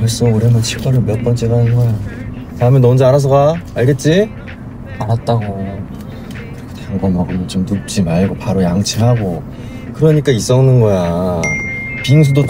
벌써 올해만 치과를 몇 번째 가는 거야. 다음에 너 혼자 알아서 가. 알겠지? 알았다고. 단 거 먹으면 좀 눕지 말고 바로 양치하고. 그러니까 이 썩는 거야. 빙수도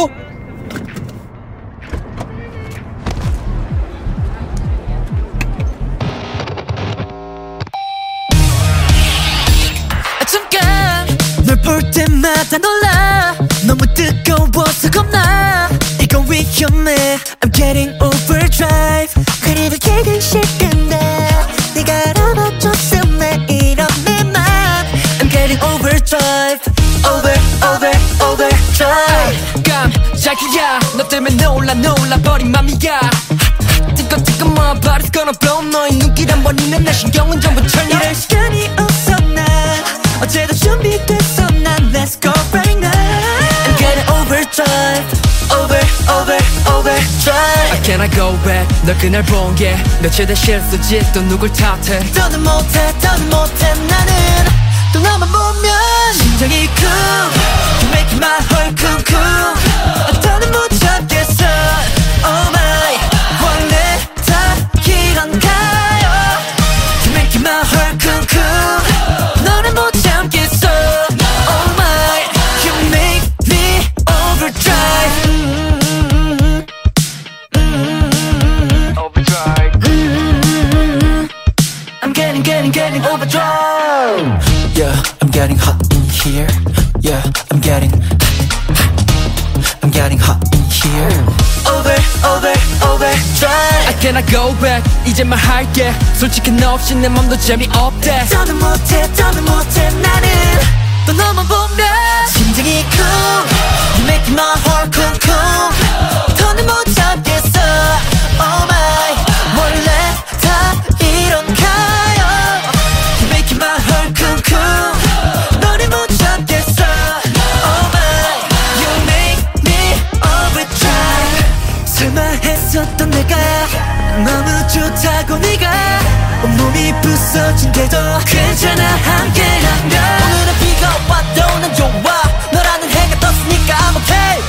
잠깐 널 볼 때마다 놀라. 너무 뜨거워서 겁나. 이건 위험해. I'm getting overdrive. 그래도 걔는 싫은데 네가 알아봐줬으면 이런 내 맘. I'm getting overdrive. overdrive. 깜짝이야 너 때문에 놀라버린 맘이야. 뜨거 my body's gonna blow. 너의 눈길 한 번이면 내 신경은 전부 철려. 이럴 시간이 없어 난 어제도 준비됐어 난. Let's go right now. I'm getting overdrive. overdrive. I cannot go back. 널 그날 본 게 며칠 된 실수지. 또 누굴 탓해. 더는 못해 나는 또 너만 보면 심장이 쿵. You make my heart 쿵쿵. 더는 못 참겠어. Oh my. 원래 다 이런가요. You make my heart 쿵쿵. 너는 못 참겠어. Oh my. You make me overdrive. I'm getting overdrive. Yeah, I'm getting hot in here. Yeah, I'm getting hot in here. overdrive. I cannot go back. 이제 말할게. 솔직히 너 없이 내 맘도 재미없대. 더는 못해 나는 또 너만 보면 심장이 쿵. You make my heart 쿵쿵. 더는 못 참겠어. Oh my. 원래 다 이런가요. You make my heart 쿵쿵. 너를 못 참겠어. Oh my. You make me overdrive. 설마 했었던 내가 너무 좋다고 네가 온몸이 부서진데도 괜찮아 함께라면. 오늘은 비가 와도 난 좋아. 너라는 해가 떴으니까 I'm okay.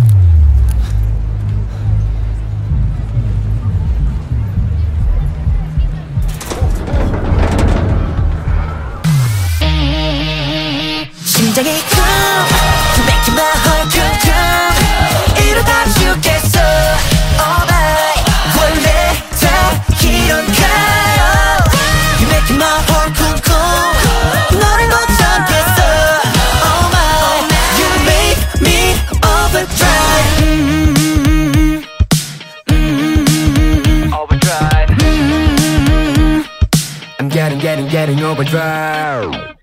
심장이 쿵. You make my heart 쿵쿵. 이러다 죽겠어. Oh my. 원래 다 이런가요. You make my heart 쿵쿵. 너를 못 참겠어. Oh my. You make me overdrive. overdrive. I'm getting overdrive.